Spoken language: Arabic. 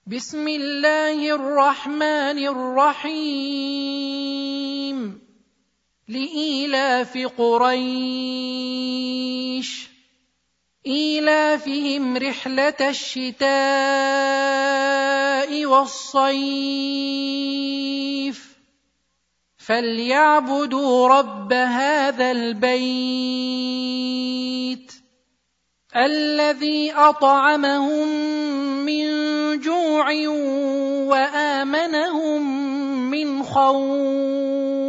بسم الله الرحمن الرحيم لإيلاف قريش إيلافهم رحلة الشتاء والصيف فليعبدوا رب هذا البيت الذي أطعمهم من جوع وآمنهم من خوف.